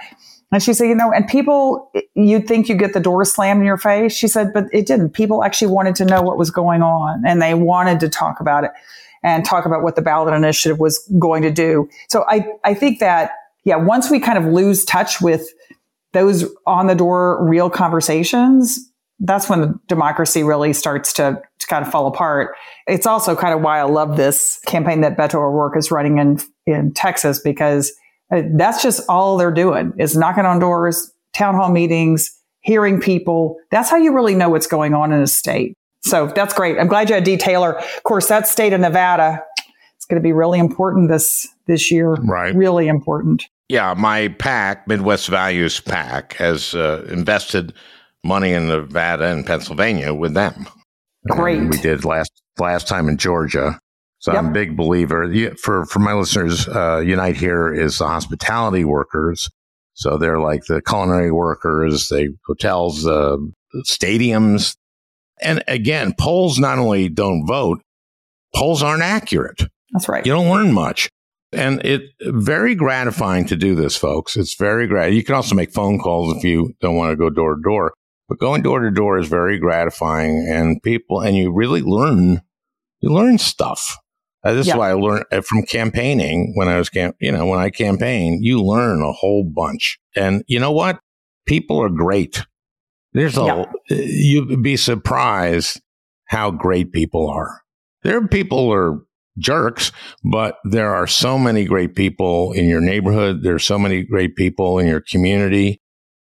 And she said, you know, and people, you'd think you get the door slammed in your face. She said, but it didn't. People actually wanted to know what was going on, and they wanted to talk about it and talk about what the ballot initiative was going to do. So I, I think that, yeah, once we kind of lose touch with those on the door real conversations, that's when the democracy really starts to, to kind of fall apart. It's also kind of why I love this campaign that Beto O'Rourke is running in, in Texas, because that's just all they're doing is knocking on doors, town hall meetings, hearing people. That's how you really know what's going on in a state. So that's great. I'm glad you had Dee Taylor. Of course, that state of Nevada, it's going to be really important this, this year. Right. Really important. Yeah, my PAC, Midwest Values PAC, has uh, invested money in Nevada and Pennsylvania with them. Great. And we did last last time in Georgia. So yep. I'm a big believer. For for my listeners, uh, Unite Here is the hospitality workers. So they're like the culinary workers, the hotels, uh, stadiums. And again, polls not only don't vote, polls aren't accurate. That's right. You don't learn much. And it's very gratifying to do this, folks. It's very gratifying. You can also make phone calls if you don't want to go door to door. But going door to door is very gratifying, and people, and you really learn, you learn stuff. Uh, this yeah. is why I learned uh, from campaigning when I was, camp, you know, when I campaign, you learn a whole bunch. And you know what? People are great. There's a, yeah. you'd be surprised how great people are. There are people who are jerks, but there are so many great people in your neighborhood. There's so many great people in your community.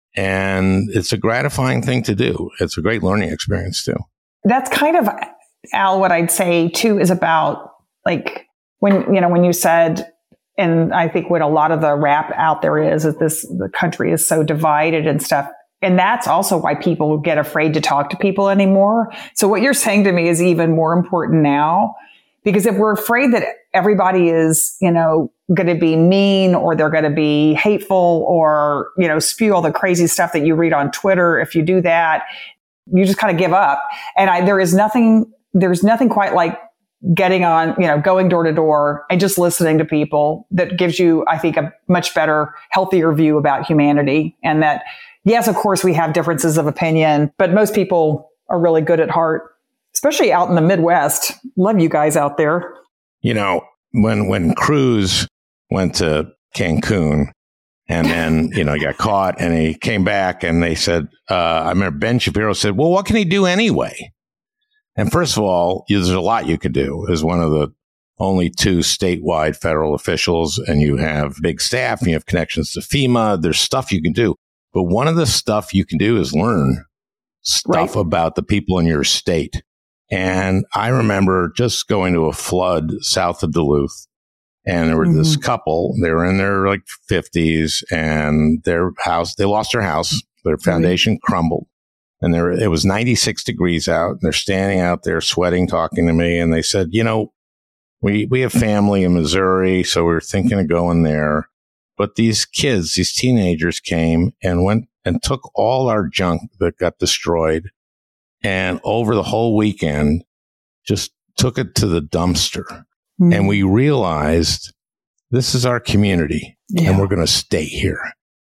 And it's a gratifying thing to do. It's a great learning experience, too. That's kind of, Al, what I'd say, too, is about, like, when, you know, when you said, and I think what a lot of the rap out there is, is this, the country is so divided and stuff. And that's also why people get afraid to talk to people anymore. So what you're saying to me is even more important now, because if we're afraid that everybody is, you know, going to be mean, or they're going to be hateful, or, you know, spew all the crazy stuff that you read on Twitter, if you do that, you just kind of give up. And I, there is nothing, there's nothing quite like getting on, you know, going door to door and just listening to people that gives you, I think, a much better, healthier view about humanity. And that, yes, of course, we have differences of opinion, but most people are really good at heart, especially out in the Midwest. Love you guys out there. You know, when, when Cruz went to Cancun and then, you know, he got caught and he came back and they said, uh, I remember Ben Shapiro said, well, what can he do anyway? And first of all, there's a lot you could do as one of the only two statewide federal officials, and you have big staff and you have connections to FEMA. There's stuff you can do. But one of the stuff you can do is learn stuff right. about the people in your state. And I remember just going to a flood south of Duluth. And there were mm-hmm. this couple, they were in their like fifties, and their house, they lost their house. Their foundation mm-hmm. crumbled. And there, it was ninety-six degrees out. And they're standing out there sweating, talking to me. And they said, you know, we, we have family in Missouri, so we we're thinking of going there. But these kids, these teenagers came and went and took all our junk that got destroyed. And over the whole weekend, just took it to the dumpster. Mm. And we realized this is our community yeah. and we're going to stay here.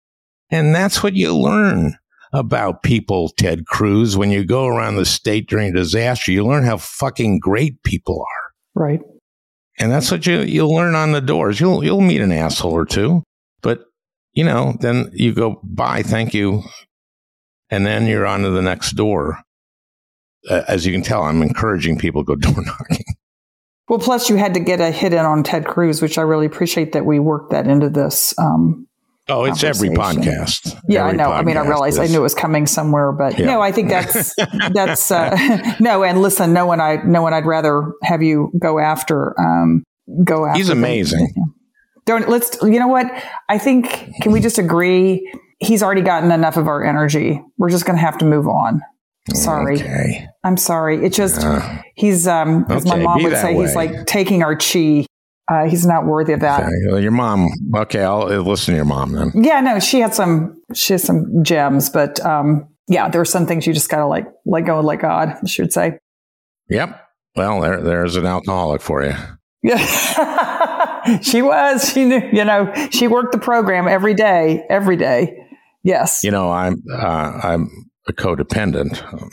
And that's what you learn about people, Ted Cruz. When you go around the state during a disaster, you learn how fucking great people are. Right. And that's what you, you'll learn on the doors. You'll, you'll meet an asshole or two, but you know, then you go, bye, thank you. And then you're on to the next door. Uh, as you can tell, I'm encouraging people to go door knocking. Well, plus you had to get a hit in on Ted Cruz, which I really appreciate that we worked that into this. Um, oh, it's every podcast. Yeah, every I know. I mean, I realized is. I knew it was coming somewhere, but yeah. no, I think that's, that's, uh, no, and listen, no one I, no one I'd rather have you go after, um, go after. He's amazing. Them. Don't, let's, you know what? I think, can we just agree? He's already gotten enough of our energy. We're just going to have to move on. Sorry. Okay. I'm sorry. It just, uh, he's, um, as okay, my mom would say, way. he's like taking our chi. Uh, he's not worthy of that. Okay. Well, your mom. Okay. I'll listen to your mom then. Yeah, no, she had some, she has some gems, but, um, yeah, there are some things you just got to like, let go and let God, I should say. Yep. Well, there, there's an alcoholic for you. Yeah. She was, she knew, you know, she worked the program every day, every day. Yes. You know, I'm uh, I'm a codependent.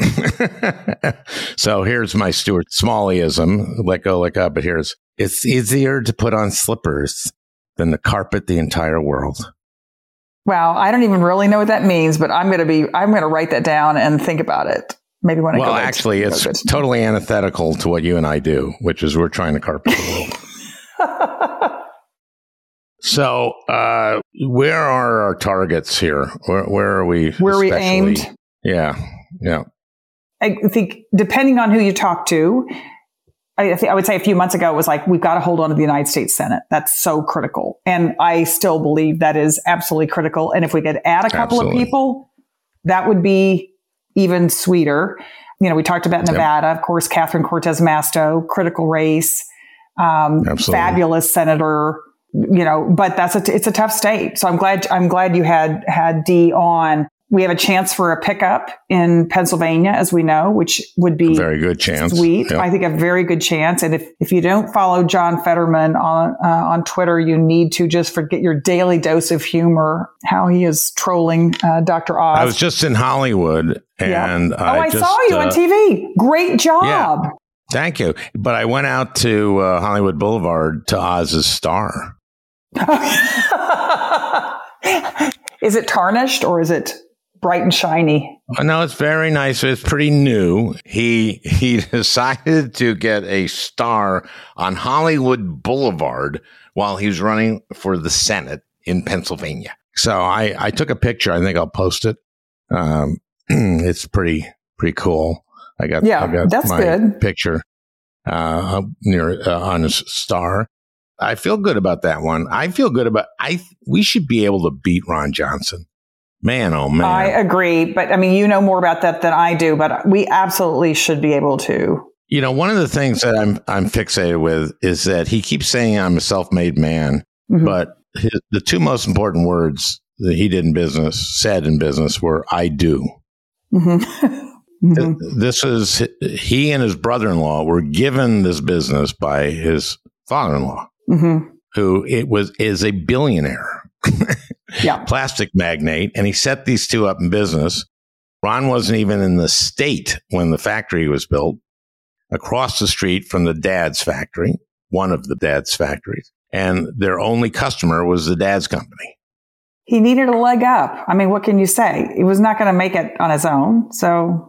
So here's my Stuart Smalleyism. Let go, let go. But here's, it's easier to put on slippers than to carpet the entire world. Wow. I don't even really know what that means, but I'm going to be, I'm going to write that down and think about it. Maybe when I well, go actually, to, it's go to- totally antithetical to what you and I do, which is we're trying to carpet the world. So, uh, where are our targets here? Where, where are we? Where are we especially- aimed? Yeah, yeah. I think depending on who you talk to, I, think I would say a few months ago it was like, we've got to hold on to the United States Senate. That's so critical. And I still believe that is absolutely critical. And if we could add a couple Absolutely. of people, that would be even sweeter. You know, we talked about Nevada, yep. Of course, Catherine Cortez Masto, critical race, um, fabulous senator, you know, but that's a, t- it's a tough state. So I'm glad, I'm glad you had, had Dee on. We have a chance for a pickup in Pennsylvania, as we know, which would be a very good chance. Sweet. Yep. I think a very good chance. And if, if you don't follow John Fetterman on uh, on Twitter, you need to just forget your daily dose of humor, how he is trolling uh, Doctor Oz. I was just in Hollywood and yeah. I Oh, I just, saw you uh, on T V. Great job. Yeah. Thank you. But I went out to uh, Hollywood Boulevard to Oz's Star. Is it tarnished or is it bright and shiny? No, it's very nice. It's pretty new. He he decided to get a star on Hollywood Boulevard while he was running for the Senate in Pennsylvania. So I, I took a picture. I think I'll post it. Um, it's pretty pretty cool. I got yeah, I got that's my good. picture uh, near uh, on his star. I feel good about that one. I feel good about. I we should be able to beat Ron Johnson. Man, oh man. I agree. But I mean, you know more about that than I do, but we absolutely should be able to. You know, one of the things that I'm I'm fixated with is that he keeps saying I'm a self-made man, mm-hmm. but his, the two most important words that he did in business, said in business, were "I do." Mm-hmm. mm-hmm. This is he and his brother-in-law were given this business by his father-in-law, mm-hmm. who it was is a billionaire. Yeah. Plastic magnate, and he set these two up in business. Ron wasn't even in the state when the factory was built, across the street from the dad's factory, one of the dad's factories, and their only customer was the dad's company. He needed a leg up. I mean, what can you say? He was not going to make it on his own. So,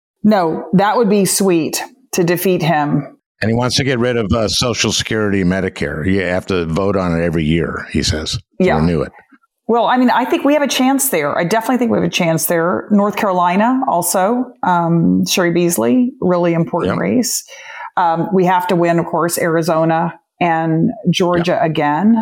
no, that would be sweet to defeat him. And he wants to get rid of uh, Social Security and Medicare. You have to vote on it every year, he says, to yeah. renew it. Well, I mean, I think we have a chance there. I definitely think we have a chance there. North Carolina also, um, Sherry Beasley, really important yep. race. Um, we have to win, of course, Arizona and Georgia yep. again.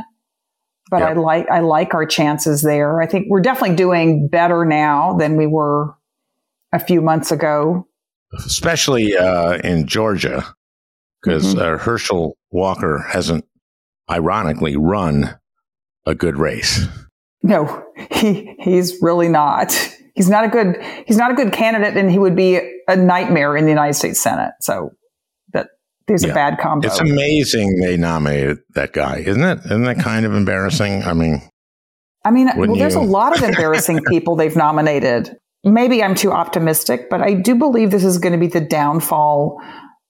But yep. I like I like our chances there. I think we're definitely doing better now than we were a few months ago. Especially uh, in Georgia, because mm-hmm. uh, Herschel Walker hasn't, ironically, run a good race. No, he he's really not. He's not a good he's not a good candidate, and he would be a nightmare in the United States Senate. So that there's yeah. a bad combo. It's amazing they nominated that guy, isn't it? Isn't that kind of embarrassing? I mean, I mean, well, you? there's a lot of embarrassing people they've nominated. Maybe I'm too optimistic, but I do believe this is going to be the downfall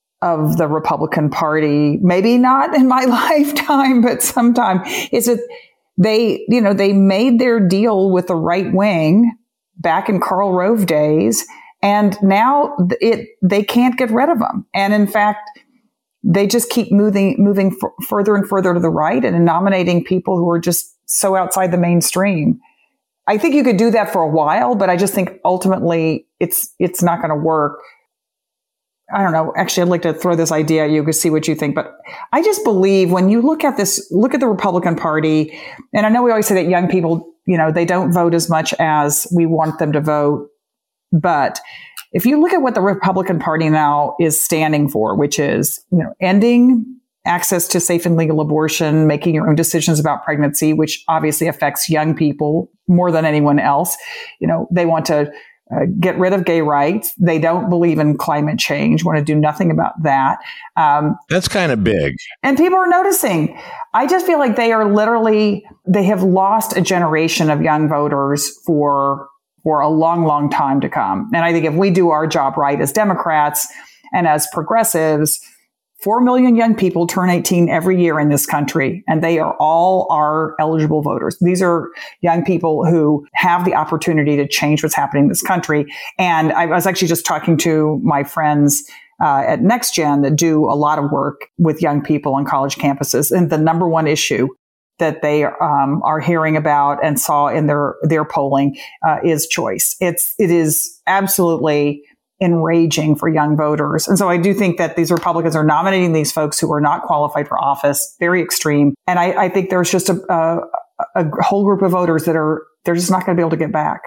of the Republican Party. Maybe not in my lifetime, but sometime. Is it? They, you know, they made their deal with the right wing back in Karl Rove days, and now it they can't get rid of them. And in fact, they just keep moving moving f- further and further to the right and nominating people who are just so outside the mainstream. I think you could do that for a while, but I just think ultimately it's it's not going to work. I don't know. Actually, I'd like to throw this idea at you to see what you think. But I just believe when you look at this, look at the Republican Party, and I know we always say that young people, you know, they don't vote as much as we want them to vote. But if you look at what the Republican Party now is standing for, which is, you know, ending access to safe and legal abortion, making your own decisions about pregnancy, which obviously affects young people more than anyone else. You know, they want to uh, get rid of gay rights. They don't believe in climate change, want to do nothing about that. Um, That's kind of big. And people are noticing. I just feel like they are literally, they have lost a generation of young voters for, for a long, long time to come. And I think if we do our job right as Democrats and as progressives, Four million young people turn eighteen every year in this country, and they are all our eligible voters. These are young people who have the opportunity to change what's happening in this country. And I was actually just talking to my friends uh, at NextGen that do a lot of work with young people on college campuses. And the number one issue that they um, are hearing about and saw in their their polling uh, is choice. It's it is absolutely enraging for young voters. And so I do think that these Republicans are nominating these folks who are not qualified for office, very extreme. And I, I think there's just a, a, a whole group of voters that are, they're just not going to be able to get back.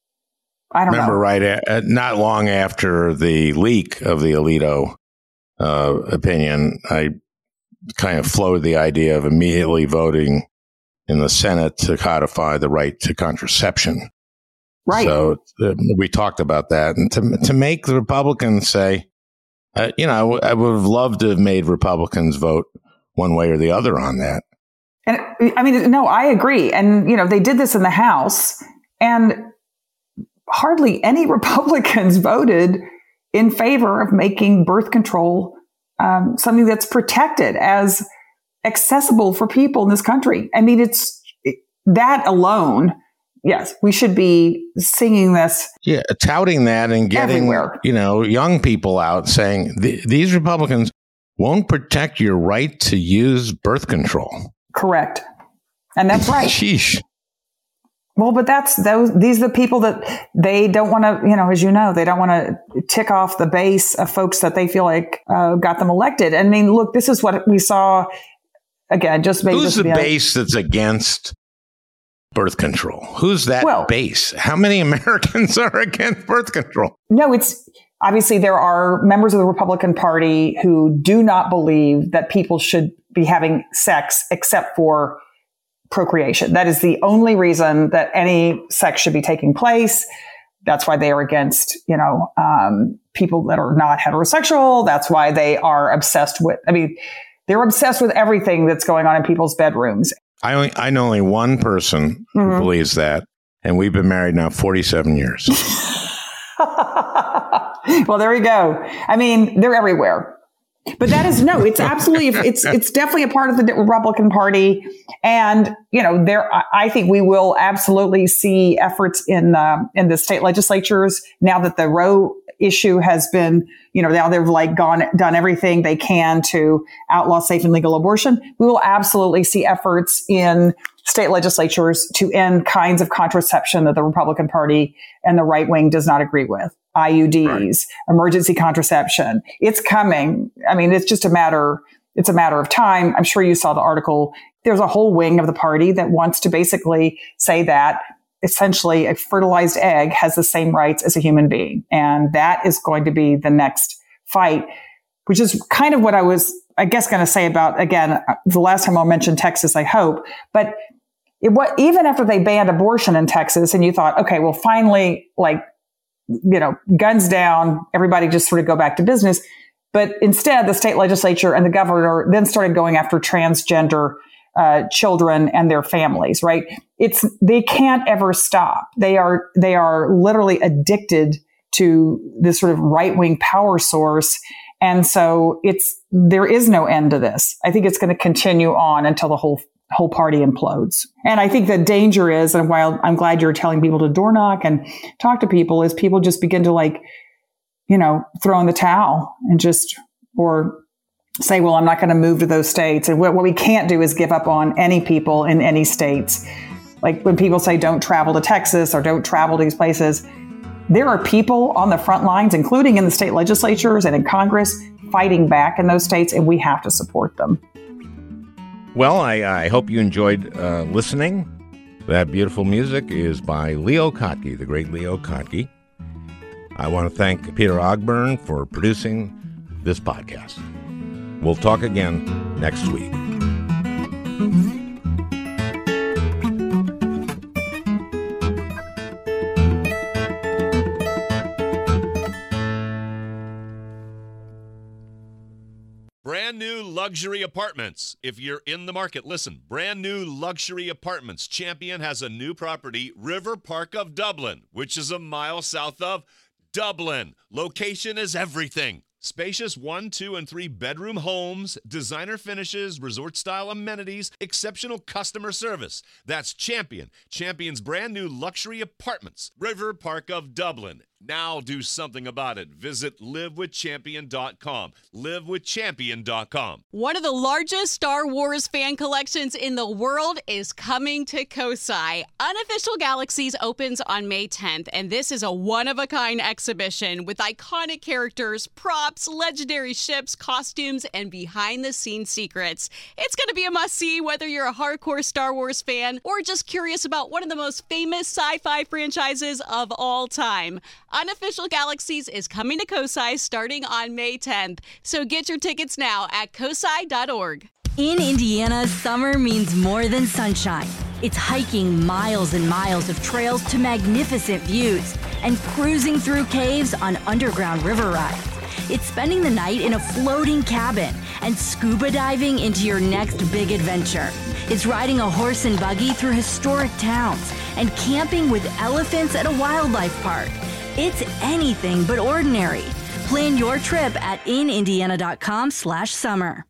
I don't Remember, know. right, uh, not long after the leak of the Alito uh, opinion, I kind of floated the idea of immediately voting in the Senate to codify the right to contraception. Right. So uh, we talked about that. And to to make the Republicans say, uh, you know, I, w- I would have loved to have made Republicans vote one way or the other on that. And I mean, no, I agree. And, you know, they did this in the House, and hardly any Republicans voted in favor of making birth control um, something that's protected as accessible for people in this country. I mean, it's that alone. Yes, we should be singing this. Yeah, touting that and getting, everywhere. you know, young people out saying these Republicans won't protect your right to use birth control. Correct. And that's right. Sheesh. Well, but that's those, these are the people that they don't want to, you know, as you know, they don't want to tick off the base of folks that they feel like uh, got them elected. I mean, look, this is what we saw again, just maybe Who's just the be base that's against birth control? Who's that well, base? How many Americans are against birth control? No, it's obviously there are members of the Republican Party who do not believe that people should be having sex except for procreation. That is the only reason that any sex should be taking place. That's why they are against, you know, um, people that are not heterosexual. That's why they are obsessed with, I mean, they're obsessed with everything that's going on in people's bedrooms. I only, I know only one person Mm-hmm. who believes that, and we've been married now forty-seven years. Well, there you go. I mean, they're everywhere. But that is no, it's absolutely, it's it's definitely a part of the Republican Party. And, you know, there, I think we will absolutely see efforts in the, in the state legislatures now that the Roe issue has been, you know, now they've like gone, done everything they can to outlaw safe and legal abortion. We will absolutely see efforts in state legislatures to end kinds of contraception that the Republican Party and the right wing does not agree with. I U Ds, right. Emergency contraception. It's coming. I mean, it's just a matter, it's a matter of time. I'm sure you saw the article. There's a whole wing of the party that wants to basically say that essentially a fertilized egg has the same rights as a human being. And that is going to be the next fight, which is kind of what I was, I guess, going to say about, again, the last time I'll mention Texas, I hope. But it, what, even after they banned abortion in Texas and you thought, okay, well, finally, like, you know, guns down, everybody just sort of go back to business. But instead, the state legislature and the governor then started going after transgender uh, children and their families, right? It's, they can't ever stop. They are, they are literally addicted to this sort of right-wing power source. And so it's, there is no end to this. I think it's going to continue on until the whole whole party implodes. And I think the danger is, and while I'm glad you're telling people to door knock and talk to people, is people just begin to like, you know, throw in the towel and just, or say, well, I'm not going to move to those states. And what, what we can't do is give up on any people in any states. Like when people say don't travel to Texas or don't travel to these places, there are people on the front lines, including in the state legislatures and in Congress, fighting back in those states, and we have to support them. Well, I, I hope you enjoyed uh, listening. That beautiful music is by Leo Kottke, the great Leo Kottke. I want to thank Peter Ogburn for producing this podcast. We'll talk again next week. Brand new luxury apartments. If you're in the market, listen. Brand new luxury apartments. Champion has a new property, River Park of Dublin, which is a mile south of Dublin. Location is everything. Spacious one, two, and three bedroom homes, designer finishes, resort-style amenities, exceptional customer service. That's Champion. Champion's brand new luxury apartments, River Park of Dublin. Now do something about it. Visit live with champion dot com. live with champion dot com. One of the largest Star Wars fan collections in the world is coming to Kosai. Unofficial Galaxies opens on May tenth, and this is a one-of-a-kind exhibition with iconic characters, props, legendary ships, costumes, and behind-the-scenes secrets. It's going to be a must-see whether you're a hardcore Star Wars fan or just curious about one of the most famous sci-fi franchises of all time. Unofficial Galaxies is coming to Kosai starting on May tenth, so get your tickets now at kosai dot org. In Indiana, summer means more than sunshine. It's hiking miles and miles of trails to magnificent views and cruising through caves on underground river rides. It's spending the night in a floating cabin and scuba diving into your next big adventure. It's riding a horse and buggy through historic towns and camping with elephants at a wildlife park. It's anything but ordinary. Plan your trip at in indiana dot com slash summer.